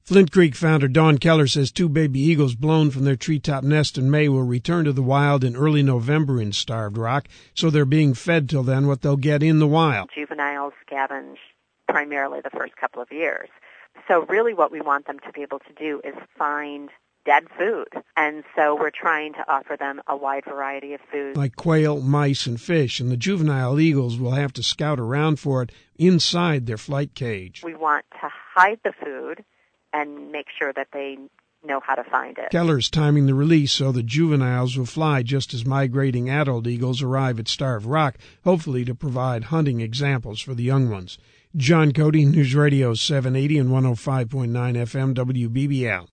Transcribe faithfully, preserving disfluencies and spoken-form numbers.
Flint Creek founder Don Keller says two baby eagles blown from their treetop nest in May will return to the wild in early November in Starved Rock, so they're being fed till then what they'll get in the wild. Juveniles scavenge primarily the first couple of years. So really what we want them to be able to do is find dead food. And so we're trying to offer them a wide variety of food. Like quail, mice, and fish, and the juvenile eagles will have to scout around for it inside their flight cage. We want to hide the food and make sure that they know how to find it. Keller's timing the release so the juveniles will fly just as migrating adult eagles arrive at Starved Rock, hopefully to provide hunting examples for the young ones. John Cody, News Radio seven eighty and one oh five point nine F M W B B L.